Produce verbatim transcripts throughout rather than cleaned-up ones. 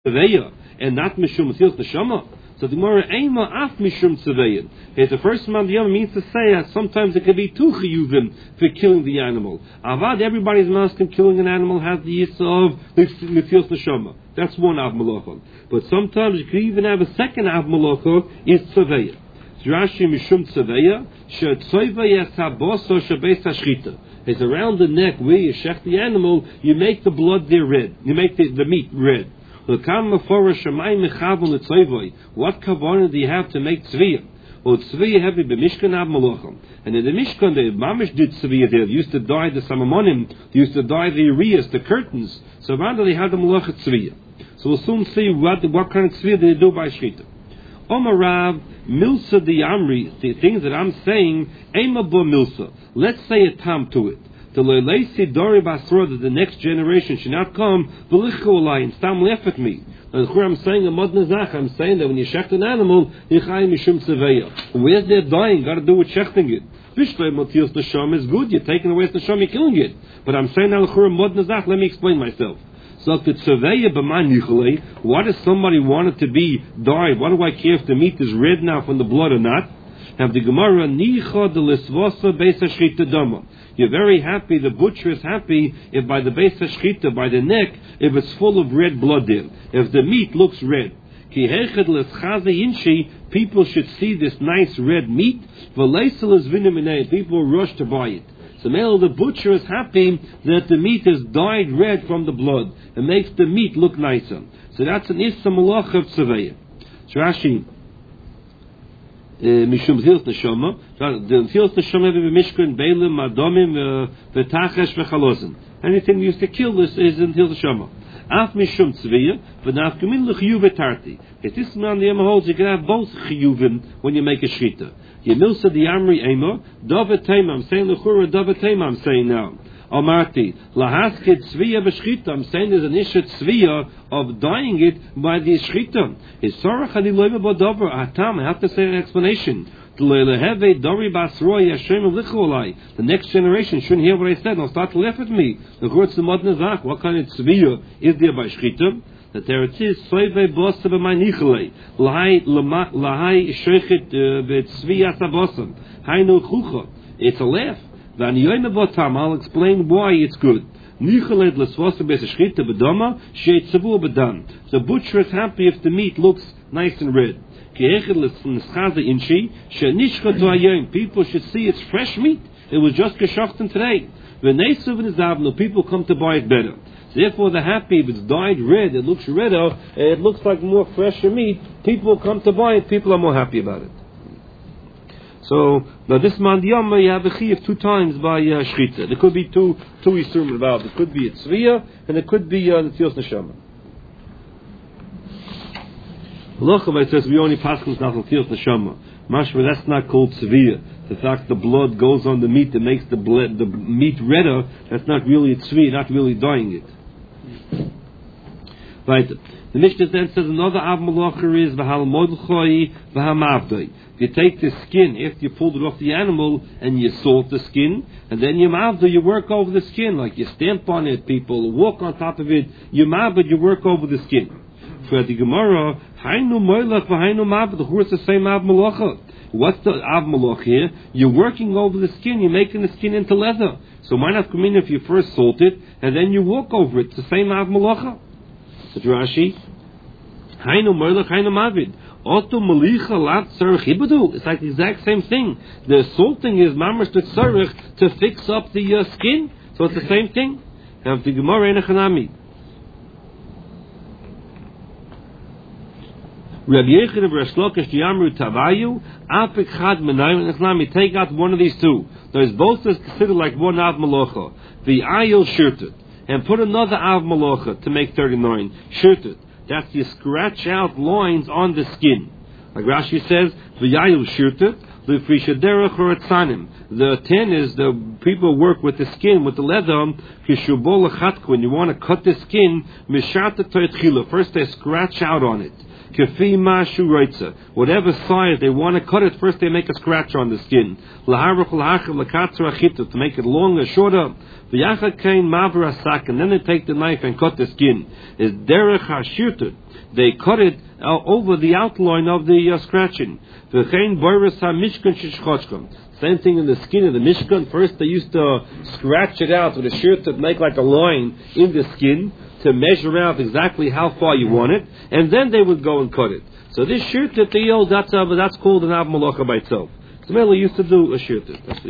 Tzeveya and not Mishum Mesilas Neshama. So the Gemara Eima Af Mishum Tzeveya. It's the first mandiyam means to say that sometimes it could be two chiyuvim for killing the animal. Avad, everybody's masking killing an animal has the use of Mesilas Neshama. That's one Av Malacha. But sometimes you could even have a second Av Malacha is Tzeveya. Rashi Mishum Tzeveya She'Tzeveya Saboso Shebeis HaShchita. It's around the neck where you shech the animal, you make the blood there red. You make the, the meat red. What kavanah do you have to make tzviya? Well, tzviya heavy b'mishkan av malachim. And in the mishkan, the mamish did tzviya there. They used to dye the samamonim. They used to dye the areas, the curtains. So rather they had the malachat tzviya. So we'll soon see what, what kind of tzviya they do by shchita. Omar Rav, milsa di amri, the things that I'm saying, ema bo milsa. Let's say a tam to it. The leilesi dori basra, that the next generation should not come, v'lichu olai, and stam laugh at me. I'm saying a mod nazach, I'm saying that when you shecht an animal, yichai mishum tzeveya. Where's their dying? Got to do with shechting it. Bishlei motios neshama is good, you're taking away the neshama, you're killing it. But I'm saying now mod nazach, let me explain myself. So the tzeveya b'man yichalei, what if somebody wanted to be dyed? What do I care if the meat is red now from the blood or not? Have the Gemara nicha de lisvasa beis hashchita dama. You're very happy, the butcher is happy if by the beis hashchita, by the neck, if it's full of red blood there, if the meat looks red. Ki hechad leschaze inshi, people should see this nice red meat. V'leisel is vinaminei, people rush to buy it. So now the butcher is happy that the meat is dyed red from the blood. It makes the meat look nicer. So that's an issa malach of tzeveya. So Rashi, Mishum Mesilas Neshama, the Mesilas Neshama b'mishkan beilim adomim v'tachesh v'chalosin. Anything used to kill this is in Mesilas Neshama. Af Mishum Tzviya v'nafkamin l'chiyuv etarti. If this man the Yema holds, you can have both chiyuvim when you make a shchita. Yemilsa di amri ema davet tema. I'm saying l'chura davet tema. I'm saying now. Amarti lahasked tzviya b'shchita. I'm saying there's an issue tzviya of dyeing it by the shchita. Is sorach ani loyma b'davar atam. I have to say an explanation. The next generation shouldn't hear what I said. They'll start to laugh at me. What kind of tzviya is there by shchita? That there it is, soive bosa b'maynichalei, lahai lahai shechet b'tzviyas abosam, hainu chucha. It's a laugh. V'aniyoyme botam. I'll explain why it's good. Nichalei l'svosa b'shchita b'dama she'etzavu b'dam. The butcher is happy if the meat looks nice and red. People should see it's fresh meat. It was just geschochten today. People come to buy it better. Therefore, they're happy if it's dyed red, it looks redder, it looks like more fresher meat. People come to buy it. People are more happy about it. So now this mandiyama you have a chiyuv two times by uh, shchita. There could be two two isurim involved. It could be a tzviya and it could be uh, Netilas Neshama. It says we only pass not Netilas Neshama. Mashma, that's not called tzviya. The fact the blood goes on the meat that makes the blood, the meat redder, that's not really a tzviya, not really dyeing it. Right. The Mishnah then says another av malacha is v'hal modchoi v'hamavdoi. You take the skin after you pulled it off the animal and you salt the skin, and then you mavdo, you work over the skin, like you stamp on it, people walk on top of it, you mavdo, you work over the skin. For the Gemara, hainu moilach v'hainu mavdo, who is the same av malacha? What's the av malach here? You're working over the skin, you're making the skin into leather. So why not come in if you first salt it, and then you walk over it? It's the same av malacha. So Rashi, hainu moilach, hainu mavid. It's like the exact same thing. The salting is mamash to tzarech to fix up the uh, skin. So it's the same thing. Have the Gemara in a chanami. Rabbi Yechid of Resh Lakish Yamru Tavayu Apik Chad Menayim and Echnami. Take out one of these two. There's both is considered like one av malacha. The ayil shirted and put another av malacha to make thirty-nine shirted. That's you scratch out lines on the skin. Like Rashi says, v'yayu shirtet, l'frishaderach horatzanim. The ten is the people work with the skin, with the leather, when you want to cut the skin, mishata toitchila. First they scratch out on it. Kefi mashu roitza. Whatever size they want to cut it, first they make a scratch on the skin. Laharuch lahachav lakatzra achita, to make it longer, shorter. V'yachad kain mavra sak, and then they take the knife and cut the skin. Is derech hashirtut. They cut it uh, over the outline of the uh, scratching. V'chein boiris ha-mishkan shishchochkom. Same thing in the skin of the Mishkan. First they used to scratch it out with a shear to make like a line in the skin to measure out exactly how far you want it, and then they would go and cut it. So this shear tip, the yield, that's, uh, that's called an av malacha by itself. So Mela used to do a shear tip. That's the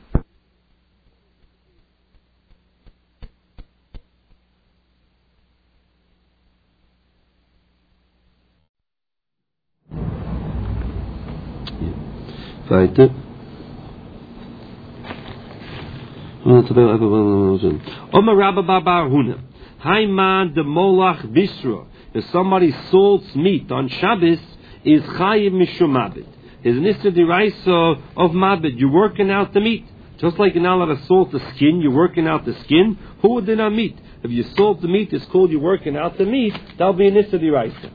Weiter. Omer Rabba Bar Huna. Haiman de Molach Bisra. If somebody salts meat on Shabbos, is Chayiv Mishum Mabed. Is Nista Diraisa of Mabed. You're working out the meat. Just like you're not allowed to salt the skin, you're working out the skin. Who would then not meat? If you salt the meat, it's called you're working out the meat. That'll be a Nista Diraisa.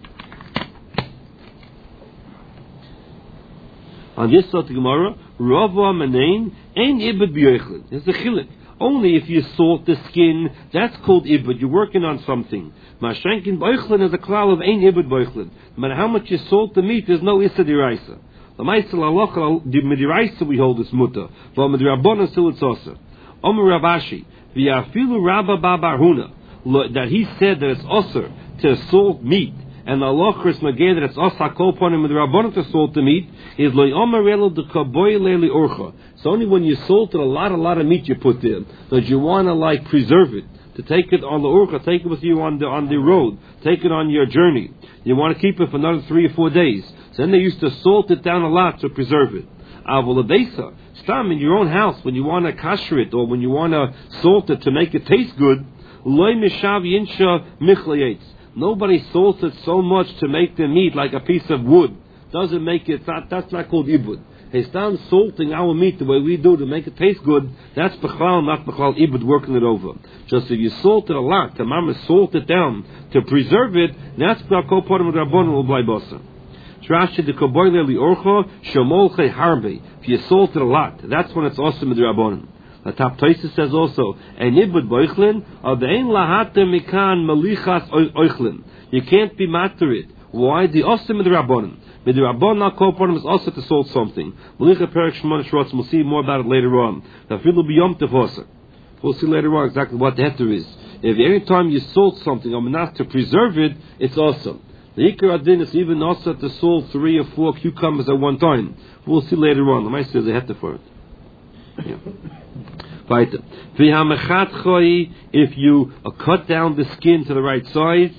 On this sort of Gemara, Rava Manein ain't ibud b'yoichlin. It's a chilik. Only if you salt the skin, that's called ibud. You're working on something. Mashenkin b'yoichlin is a klal of ain't ibud b'yoichlin. No matter how much you salt the meat, there's no issa diraisa. The ma'aseh la'alocha, the mediraisa we hold is muta. But medirabona still it's osa. Omer Ravashi, v'yafilu Rabba Bar Huna, that he said that it's osir to salt meat. And Allah Chris Magay that it's also called upon him with the Rabbanon to salt the meat is loy omerelo de kaboy leili orcha. It's only when you salted a lot, a lot of meat you put there that you want to like preserve it, to take it on the orcha, take it with you on the on the road, take it on your journey. You want to keep it for another three or four days. So then they used to salt it down a lot to preserve it. Avolabesa, stam in your own house when you want to kasher it or when you want to salt it to make it taste good. Loy mishav yinsha michlayetz. Nobody salts it so much to make the meat like a piece of wood. Doesn't make it, not, that's not called ibud. He's done salting our meat the way we do to make it taste good. That's bechal, not bechal ibud, working it over. Just if you salt it a lot, the mama salt it down to preserve it, that's bechal part of the rabbon will blay bosa. Trashi de koboyle li orcha shomolche harbe. If you salt it a lot, that's when it's awesome with the rabbon. The top Tosis says also, "Ein ibud boichlin, or the ein lahate mikan malichas oichlin." You can't be matter it. Why? The osim of the rabbanon. With the rabbanon, not called upon him is also to salt something. Malicha perik shmona shrots. We'll see more about it later on. The filu biyom tevosa. We'll see later on exactly what the heter is. If every time you salt something, or not to preserve it, it's awesome. The ikar adin is even also to salt three or four cucumbers at one time. We'll see later on. The might say the heter for it. Yeah. If you uh, cut down the skin to the right size,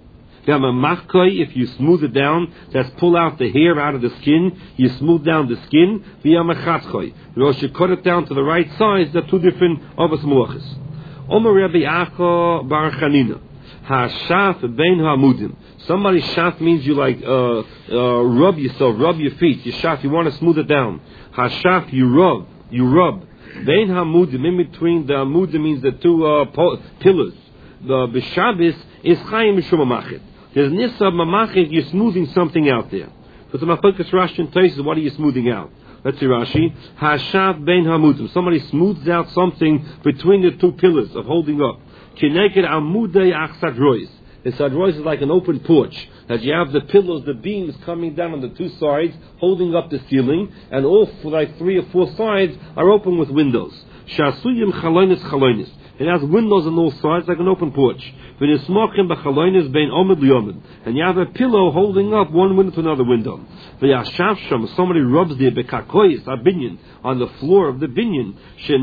if you smooth it down, that's pull out the hair out of the skin, you smooth down the skin. You should cut it down to the right size. They're two different of us malachas. Omer Rabbi Acha Bar Chanina, Hashaf bein hamudim. Somebody shaf means you like uh, uh, rub yourself, rub your feet. You shaf, you want to smooth it down. Hashaf, you rub, you rub. Bein hamudim, in between the hamudim means the two uh, po- pillars. The b'shabis is chayim mishum mamachet. There's nisa mamachet, you're smoothing something out there. But the machokas Rashi and Taisus, what are you smoothing out? Let's see Rashi. Hashav bein hamudim. Somebody smooths out something between the two pillars of holding up. Kineked amudei achsadrois. The sadrois is like an open porch. That you have the pillars, the beams coming down on the two sides, holding up the ceiling, and all for like three or four sides are open with windows. Shasuyim chalonis chalonis. It has windows on all sides like an open porch. And you have a pillow holding up one window to another window. Somebody rubs the bekakoyis, a binyan, on the floor of the binyan,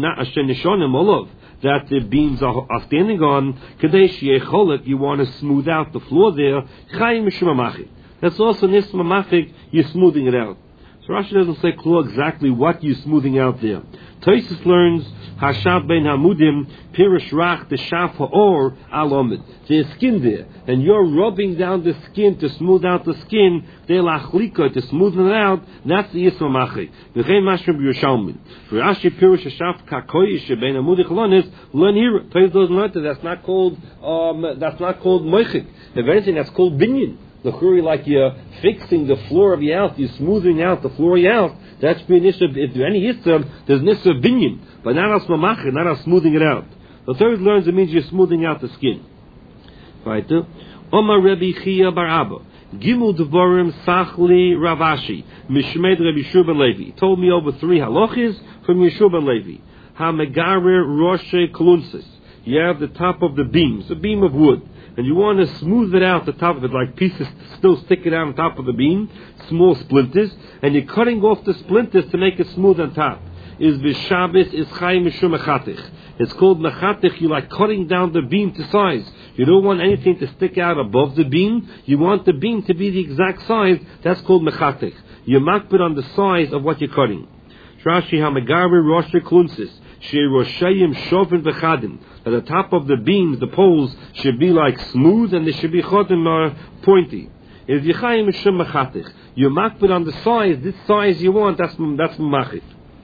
that the beams are, are standing on. You want to smooth out the floor there. That's also nismamachik, you're smoothing it out. So Rashi doesn't say clear exactly what you're smoothing out there. Tosis learns Hashav ben Hamudim Pirish Rach the Shaf Ha'or Al Omid. There's skin there, and you're rubbing down the skin to smooth out the skin. They're lachlika to smoothen it out. That's the Yisma Machik. V'chein Mashrim B'Yushalmin. Rashi Pirish Hashav Kakoyish ben Hamudi Chalonis. Learn here. Tosis doesn't learn that. That's not called. Um, that's not called Moichik. If anything, that's called Binyan. The churi, like you're fixing the floor of your house, you're smoothing out the floor of your house. That's be an issue. If there any issue, there's an issue of binyan, but not as mamachir, not as smoothing it out. The third learns it means you're smoothing out the skin. Right? Omar Rebbe Chia Bar Abba. Gimel Devarim Sachli Ravashi Mishmed Rabbi Yeshua ben Levi. He told me over three halachas from Yeshua ben Levi. HaMegarer Roshe Klunsis. You have the top of the beams, a beam of wood, and you want to smooth it out the top of it, like pieces still sticking out on top of the beam, small splinters, and you're cutting off the splinters to make it smooth on top. Is B'Shabbos is Chai Mishum Mechatich. It's called Mechatich. You like cutting down the beam to size. You don't want anything to stick out above the beam. You want the beam to be the exact size. That's called Mechatich. You makbid on the size of what you're cutting. Rashi HaMegarer Rosh Klunsis. She Roshayim Shovin V'Chadim. At the top of the beams, the poles should be like smooth, and they should be chodim or pointy. Is Yechayim Mishum Mechatich. You makbid on the size. This size you want. That's that's Machit.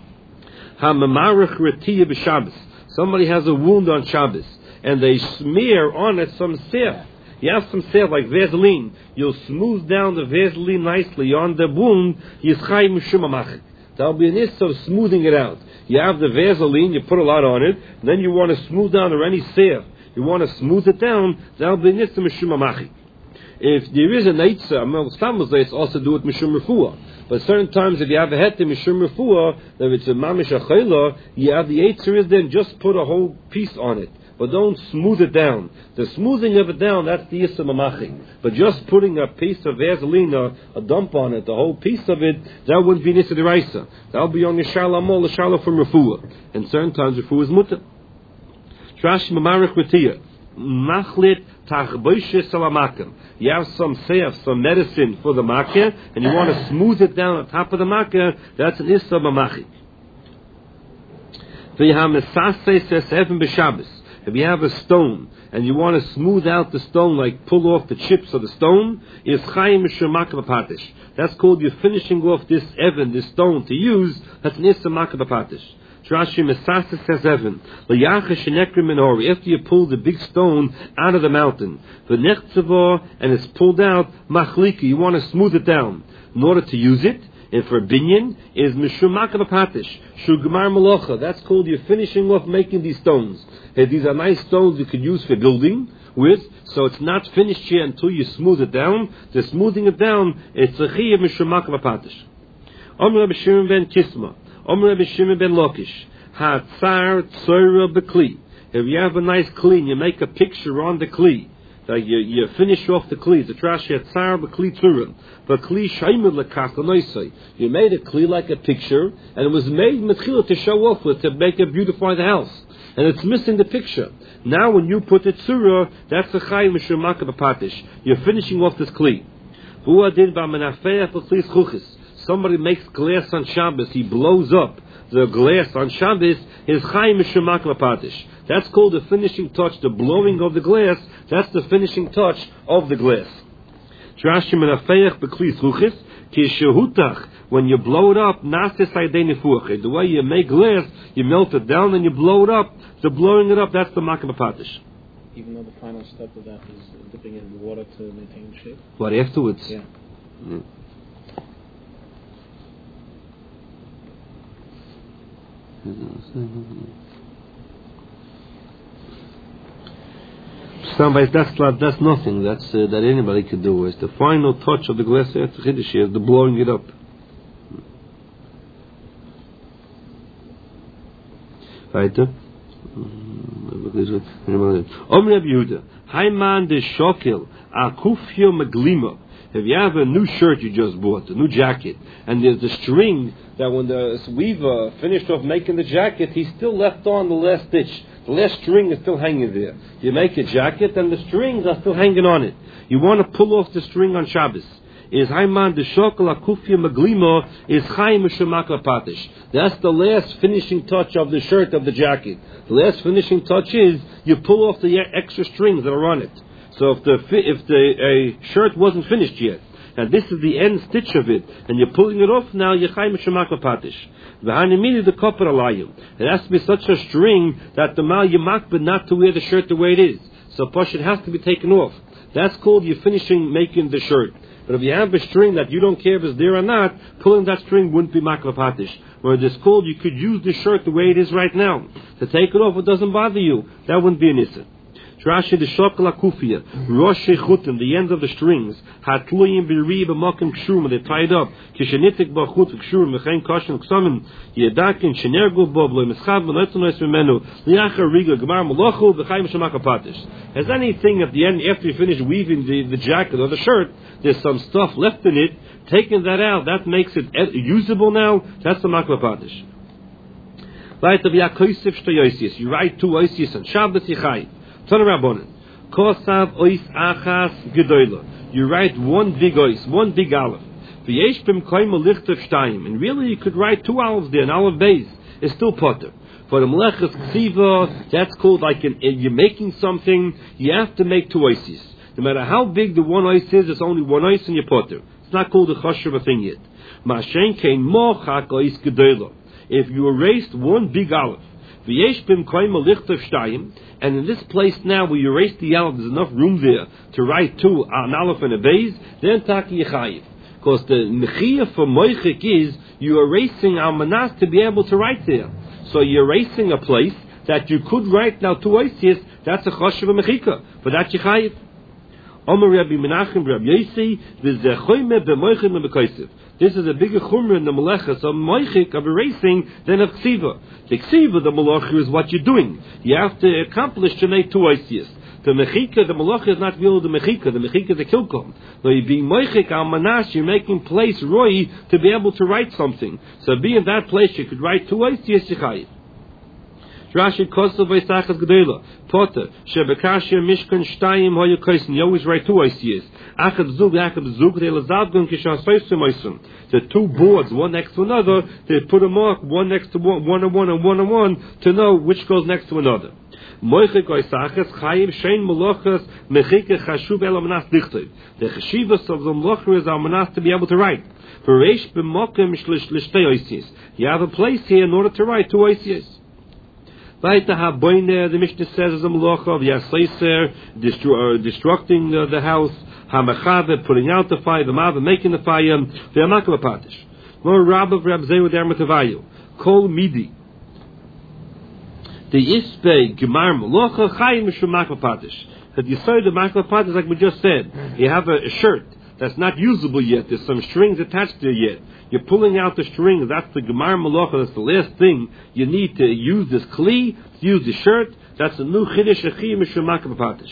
HaMemarech Retiyah B'Shabbos. Somebody has a wound on Shabbos, and they smear on it some salve. You have some salve like Vaseline. You'll smooth down the Vaseline nicely on the wound. Yischai Mishum Machit. That'll be an issue of smoothing it out. You have the Vaseline, you put a lot on it, and then you want to smooth down or any salve. You want to smooth it down. That'll be an issue of Mishum Machit. If there is a Neitza, among Stammas, it's also do it Mishum Refuah. But certain times, if you have a het to Mishum Refuah, if it's a Mamish Achayla, you have the Eitzer is then just put a whole piece on it. But don't smooth it down. The smoothing of it down, that's the Yisra Mamachim. But just putting a piece of Vaseline, a, a dump on it, the whole piece of it, that wouldn't be Yisra Deraisa. That would be on the Shala Mol, the Shala from Refuah. And certain times, Refuah is Mutter. Trash Mamarech Retiyah. Machlit Tachboishe Salamakim. You have some seif, some medicine for the makeh, and you want to smooth it down on top of the makeh. That's an issa mamachik. If you have a stone and you want to smooth out the stone, like pull off the chips of the stone, is chayim mishamakah b'patish. That's called you're finishing off this even, this stone to use. That's an issa makah b'patish. Rashi Mesasa says Evan, after you pull the big stone out of the mountain, and it's pulled out, machliki, you want to smooth it down. In order to use it, and for binyan, is mishumaka b'patish, shugmar malacha. That's called you're finishing off making these stones. Hey, these are nice stones you could use for building with, so it's not finished yet until you smooth it down. The smoothing it down, it's a chiyuv mishumaka b'patish. Omer Rabbi Shimon ben Kisma. Omer Rabbi Shimon ben Lakish, Hatzar Tzora B'Kli. If you have a nice kli, and you make a picture on the kli, like you, you finish off the kli. The trash Hatzar B'Kli Tzura, B'Kli Shaimed Lekach L'Noisei. You made a kli like a picture, and it was made Metchila to show off with, to make it beautify the house, and it's missing the picture. Now, when you put the tzura, that's a chayim mishumaka b'patish. You're finishing off this kli. Hu adin b'menafeach b'kli zchuchis. Somebody makes glass on Shabbos, he blows up the glass on Shabbos, his chayim mishamak lapatish. That's called the finishing touch, the blowing of the glass. That's the finishing touch of the glass. When you blow it up, the way you make glass, you melt it down and you blow it up. So blowing it up, that's the makah b'patish. Even though the final step of that is dipping in water to maintain shape? What, afterwards? Yeah. Mm. Somebody, that's that's nothing. That's uh, that anybody could do. It's the final touch of the glass. It's the blowing it up. Right. Om Rabbi Yehuda, Hayman de Shokel Akufio Maglima. If you have a new shirt you just bought, a new jacket, and there's a string that when the weaver finished off making the jacket, he still left on the last stitch. The last string is still hanging there. You make a jacket and the strings are still hanging on it. You want to pull off the string on Shabbos. Is Hayman de Shokel Akufia Maglima is Chaim Mishamak Patish. That's the last finishing touch of the shirt of the jacket. The last finishing touch is you pull off the extra strings that are on it. So if the if the a shirt wasn't finished yet, and this is the end stitch of it, and you're pulling it off now, you're chayim shemak patish. V'hanimili the koper alayim. It has to be such a string that the mal yemak, but not to wear the shirt the way it is. So push it has to be taken off. That's called you're finishing making the shirt. But if you have a string that you don't care if it's there or not, pulling that string wouldn't be makla patish. Whereas it's called you could use the shirt the way it is right now. To take it off, it doesn't bother you. That wouldn't be an issa. Rashi the shokla kufia, rosh chutim, the ends of the strings, hatluyim b'ri b'makim kshurim, they're tied up. Kishenitik b'chut kshurim, mechain kashim ksamim, yedakin shenergu bob lo mischav v'notzanois v'menu liachar riga gemar malochu v'chayim shemaka patish. Has anything at the end after you finish weaving the, the jacket or the shirt, there's some stuff left in it? Taking that out, that makes it ed- usable now. That's the makla patish. Right of yakoisif shtoyosis. You write two oisius on Shabbos yichai. Ton Rabbanan. Kosav ois achas gedoyla. You write one big ois, one big aleph. V'yesh bim koima lichtav shtayim. And really you could write two aleph there, an aleph base. It's still potter. For the melechas ksiva, that's called like an, you're making something, you have to make two oises. No matter how big the one ois is, it's only one ois and you're potter. It's not called a choshev a thing yet. Mashen kein mochak ois gedoyla. If you erased one big aleph, v'yesh bim koima lichtav shtayim, and in this place now where you erase the aleph, there's enough room there to write two, an aleph and a base, then taki yechayiv. Because the mechiyah for moichik is, you're erasing al manas to be able to write there. So you're erasing a place that you could write now two oisius, that's a choshev a mechika, for that yechayiv. Omer Rabbi Menachem Rabbi Yossi, v'zechoyme b'moichim b'koisiv. This is a bigger chumrah in the melechas of moichik, of erasing, than of ksiva. The ksiva, the malacha, is what you're doing. You have to accomplish to make two oisius. The mechika, the malacha is not really the mechika. The mechika is the kilkom. So you being moichik al manash, you're making place roi to be able to write something. So be in that place, you could write two oisius yichayit. Rashi Kosovo Isachas Gedela Potter Shebekashia Mishkan Shtayim Hoya Kaisen. You always write two oisius. Achad Zug, Achad Zug, they lazadgun Kishan Soisim. The two boards, one next to another, they put a mark, one next to one, one and one and one and one, to know which goes next to another. Moichik Isachas Chayim Shein Molochas Mechike Chashuv Elamanas Dichtiv. The Chashivas of the Molocher is Almanas to be able to write. For Reish B'Mokim Shlish Lishtei oisius. You have a place here in order to write two oisius. The Mishnah says as a malacha of Yasaiser, destru- uh, destructing uh, the house, Hamachave, putting out the fire, the Mava, making the fire, the Amakava Patish. More Rabba of Rabzeu Dermatavayu, Kol Midi. The Ispe Gemar Malacha, Chayim Mishumakava Patish. That you say the Makava Patish, like we just said, you have a, a shirt that's not usable yet, there's some strings attached to it yet. You're pulling out the strings, that's the Gemar Malacha, that's the last thing you need to use this kli, to use the shirt, that's a new Chiddush Achim Mishumakava Patish.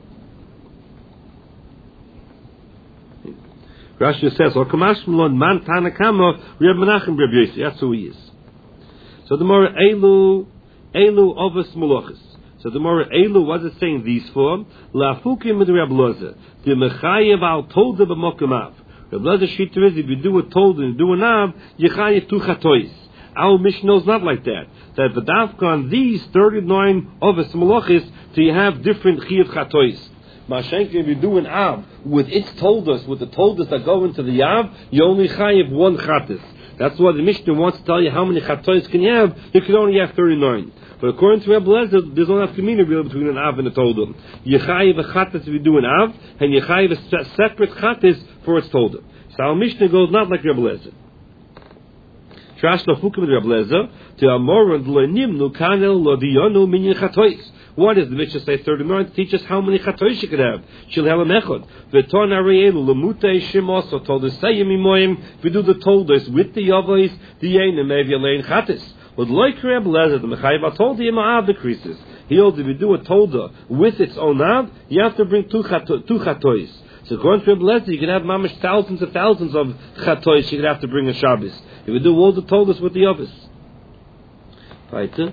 Rashi says, or Kamash Malon Man Tanakama, Reb Menachem Reb Yossi, that's who he is. So the more Elu, Elu Ovas Malachas. So the more Elu, what is it saying these for? La'afukim with Reb Loza, the Mechayev al Tolda b'Mokamav. Reb Loza Shita is, if you do a Tolda and do an Av, Yechayev tu Chatois. Our Mishnah is not like that. That the Davka on these thirty-nine Ovas Malachas, do you have different Chiyav Chatois. Mashenka, if you do an Av with its Toldas, with the Toldas that go into the Av, you only Chayev one Chatis. That's why the Mishnah wants to tell you how many Chatois can you have. You can only have thirty-nine. But according to Reb Lezer, there's no community between an Av and a Tolda. You Chayev a Chatis if you do an Av, and you Chayev a separate Chatis for its Tolda. So our Mishnah goes not like Reb Lezer. Trash lo fukim with Reb Lezer to Amorad lo nimnu kanel lo diyonu minyan Chatois. What does the Mishnah say? thirty-nine to teach us how many chatois you could have. Shil helam echad. V'ton arielu lemutei shimoso told us sayim imoyim. We do the toldos with the yavos the yenim maybe alein chatis. With like Reb Lezer, the mechayiv told the imaav decreases. He holds if you do a tolda with its own av, you have to bring two chato, two chatois. So according to Reb Lezer, you can have mamish thousands and thousands of chatois you could have to bring a Shabbos. If you do all the toldos with the yavos. Right.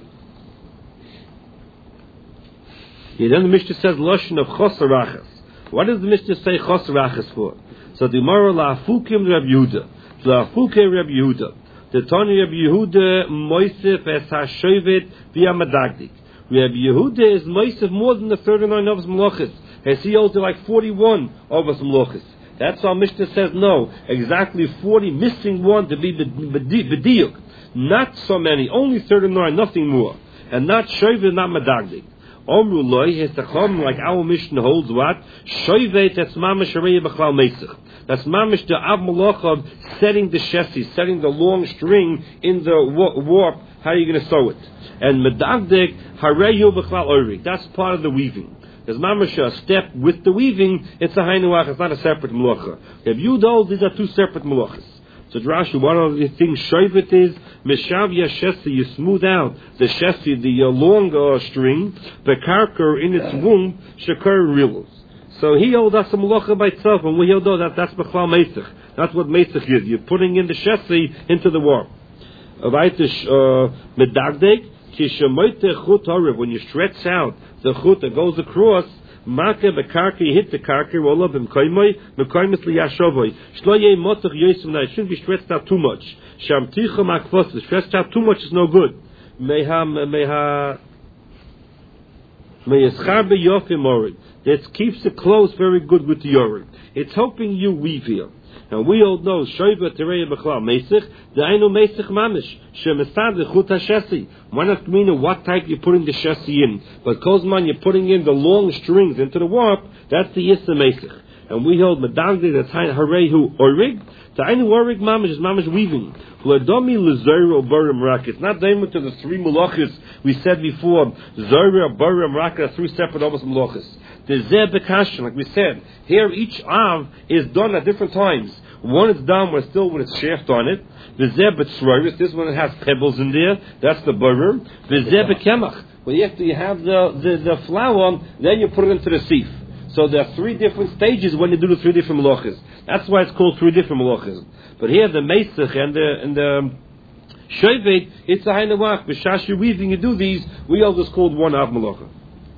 Yeah, then the Mishnah says Lashon of Chosarachas. What does the Mishnah say Chosarachas for? So the Gemara La'afukim Reb Yehuda. La'afukim Reb Yehuda. The Tani Reb Yehuda Moisef es HaShovet via Madagdik. Reb Yehuda is Moisef more than the thirty-nine of his Malachis. As he holds like forty-one of his Malachis. That's how Mishnah says no. Exactly forty, missing one to be B'diuk. Not so many, only thirty-nine, nothing more. And not Shovet, not Madagdik. Omru loy has to come like our mission holds what? Shoyvet that's mamish arei b'chlal meisich. That's mamish the av malacha setting the chassis, setting the long string in the warp. How are you going to sew it? And medagdek hareyu b'chlal orig. That's part of the weaving. There's mamish a step with the weaving. It's a hainuach. It's not a separate malacha. If you know, these are two separate malachas. So Rashi, one of the things shoyvet is mishav yashesi. You smooth out the shesi, the uh, long uh, string, the karker in its womb shekar reels. So he held us a malacha by itself, and we held that that's b'chlal meisich. That's what meisich is. You're putting in the shesi into the warp. Medagdek kishamoyte chut hariv. When you stretch out the chut that goes across. Make bekarki, you hit the karki, roll up in koimoy, mekoimis liyashovoy. Shloye motach yosem, it shouldn't be stretched out too much. Shamticha makfos, stretched out too much is no good. Meha, meha, meyeschar beyofim orig. That keeps the clothes very good with the orig. It's helping you weave here. And we all know, shoyva terei b'chlal meisich, the ainu meisich mamish, shemestad l'chut hashesi. One has to mean what type you're putting the shesi in. But kozman, you're putting in the long strings into the warp, that's the yissa meisich. And we hold medagdi, that's harehu orig, the ainu orig mamish is mamish weaving. V'ladomi l'zoyra barim rak. It's not daimut to the three malachas we said before, zoyra barim rak, are three separate almost malachas. The zeh bekashin, like we said, here each av is done at different times. One is done with still with its shaft on it. The zeh betzroris, this one has pebbles in there. That's the barim. The zeh bekemach. Well, you have to you have the, the, the flour, then you put it into the sieve. So there are three different stages when you do the three different malachas. That's why it's called three different malachas. But here the meisach and the and the shoyvet, it's a hainawach. B'shash you're weaving, you do these. We all just called one av malacha.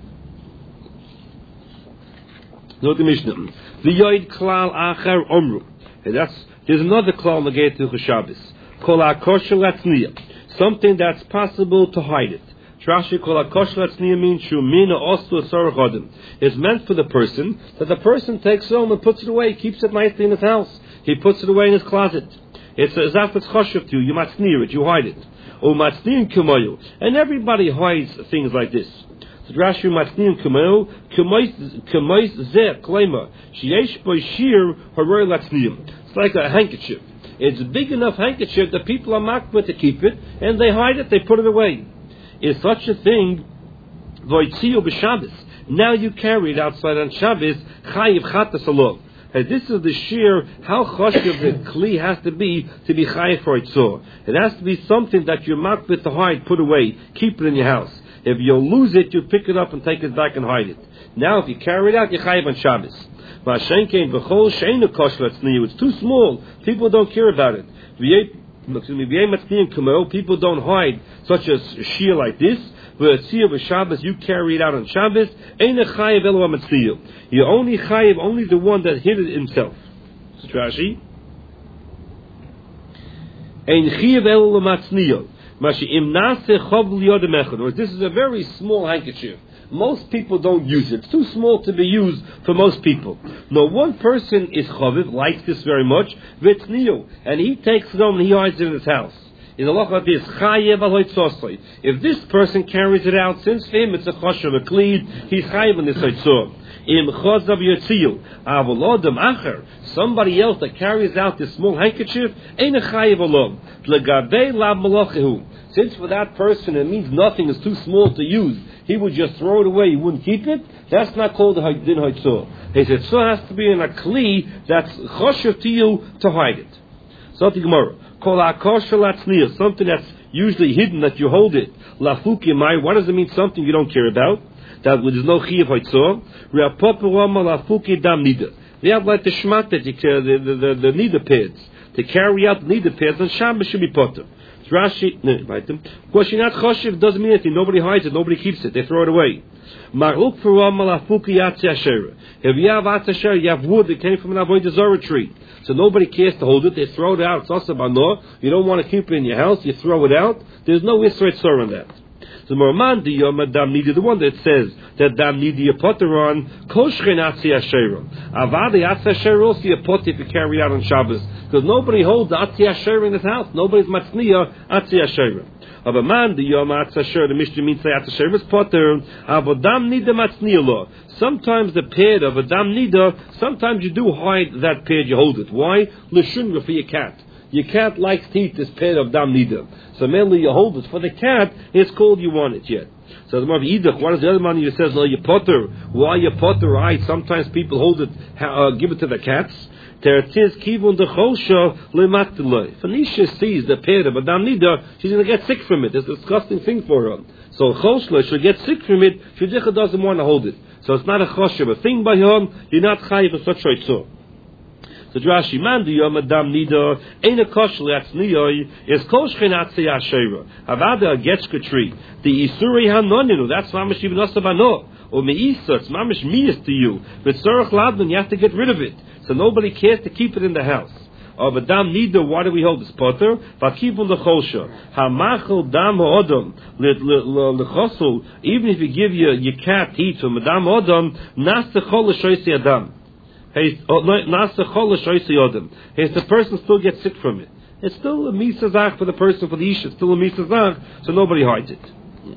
Note the Mishnah. V'yoid klal acher omru. And that's there's another klal negated to Shabbos. Kol hakosher latzniya. Something that's possible to hide it. Rashi kol hakosher latzniya means shumina osu asar chodim. It's meant for the person that the person takes it home and puts it away, keeps it nicely in his house. He puts it away in his closet. It's as if it's choshev to you. You matzniya it. You hide it. O matzniyin kumayu. And everybody hides things like this. Rashi matniim kumayu kumayis zeh klema sheyesh bo shir haroi latzniim. It's like a handkerchief. It's a big enough handkerchief that people are makbet to keep it, and they hide it. They put it away. Is such a thing voitziu b'Shabbos? Now you carry it outside on Shabbos. Chayiv chatas alov. Hey, this is the sheer how choshev the kli has to be to be chayiv for itzor. It has to be something that you're makbet to hide, put away, keep it in your house. If you'll lose it, you pick it up and take it back and hide it. Now, if you carry it out, you're chayiv on Shabbos. It's too small. People don't care about it. People don't hide such a shear like this. Shabbos, you carry it out on Shabbos. You only chayiv only the one that hid it himself. Rashi. This is a very small handkerchief. Most people don't use it. It's too small to be used for most people. No, one person is chaviv, likes this very much, and he takes it home and he hides it in his house. Is a lot like this. If this person carries it out, since for him it's a choshev, a klid, he's chayiv in this haitzor. Somebody else that carries out this small handkerchief, ain't a chayiv alom. Since for that person it means nothing, it's too small to use, he would just throw it away, he wouldn't keep it, that's not called a din haitzor. He said, so it has to be in a kli that's choshev to you to hide it. So the Gemara, something that's usually hidden that you hold it. Lafukimai, what does it mean? Something you don't care about. That there's no chiyuv haitzor. They have like the shmat that you carry, the the the, the nida pads to carry out the nida pads, and Shabbos should be potter. Rashi, no, right them. Because you're not choshev doesn't mean anything. Nobody hides it. Nobody keeps it. They throw it away. Maruk for malafuki yatzasher. If you have atzasher, you have wood that came from an avodah zarah tree. So nobody cares to hold it. They throw it out. It's also bano. You don't want to keep it in your house. You throw it out. There's no isra tzor on that. The Morman the Dam Nidi, the one that says that Dam Nidi a potter on Koshchen Atzi Asherah. Avadi Atzi Asherah also a pot if you carry it out on Shabbos. Because nobody holds the Atzi Asherah in his house. Nobody's Matzniya Atzi Asherah. Aber man, the Yom HaTzasher, the Mishnah means the HaTzasher is potter, Avodam Nida Matzniyah. Sometimes the pad of a Dam Nida, sometimes you do hide that pad, you hold it. Why? L'shunga for your cat. Your cat likes to eat this pad of Dam Nida. So mainly you hold it. For the cat, it's called you want it yet. So the Rav Yidach, what is the other money who says, no, you potter. Why you potter? Right? Sometimes people hold it, uh, give it to the cats. Tertiz kivun de chosha lematloy. Phoenicia sees the pair of Adam Nida, she's going to get sick from it. It's a disgusting thing for her. So chosha, she'll get sick from it. Shudikha doesn't want to hold it. So it's not a chosha, a thing by him. You're not chayiv of such shaitzor. So Rashi man the Yom Adam Nida ain't a kosher le'atzniyoy is kol shchenatzi ashera. Havada a getchka tree. The isuri hanoninu. That's mamish even asabano. Or meisa. It's mamish miyas to you. But tzorach ladman, you have to get rid of it. So nobody cares to keep it in the house. Of a dam nida, why do we hold this potter? Vakibul lechosha. Hamachel dam ha'odam lechosel. Even if you give your, your cat to eat from a dam ha'odam, nas techol l'shoysi adam. Hey, nas techol l'shoysi adam. Hey, the person still gets sick from it. It's still a misazach for the person, for the isha. It's still a misazach, so nobody hides it.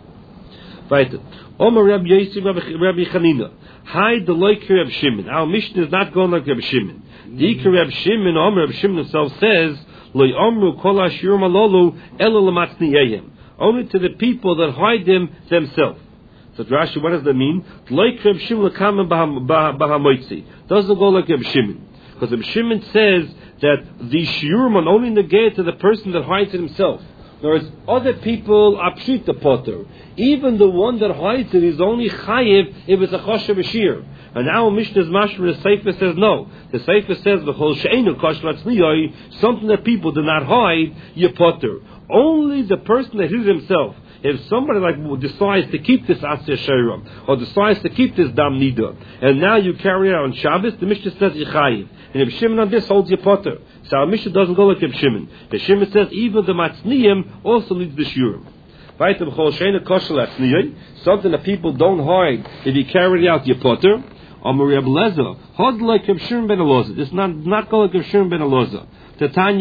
Right. Omer Rabbi Yosef, Rabbi Chanina. Hide the like Reb Shimon. Our Mishnah is not going like Reb Shimon. The Reb Shimon, Omer Reb Shimon himself says, Lo Omru Kol Ashirim Alolu Ela Lamatzniyeim. Only to the people that hide them themselves. So Rashi, what does that mean? Like Reb Shimon Lekam Bahamoitzi. Doesn't go like Reb Shimon. Because Reb Shimon says that the Shiurim only negate to the person that hides it himself. Whereas other people are pshita potter. Even the one that hides it is only chayiv if it's a choshev b'shir. And now Mishnah's Mashra, the Sefer says no. The Sefer says v'chol she'enu koshlat tzniyoy, something that people do not hide, you potter. Only the person that hides himself. If somebody like decides to keep this Asya Sheiram, or decides to keep this Dam Nida, and now you carry it on Shabbos, the Mishnah says Yechayiv. And if Shimon on this holds your potter. So our Mishnah doesn't go like Reb Shimon. The Shimon says even the Matzniyim also leads the Shurim. Something that people don't hide if you carry out your potter. Amar Reb Lezer, hold like Reb Shimon ben Elazar. This is not not go like Reb Shimon ben Elazar.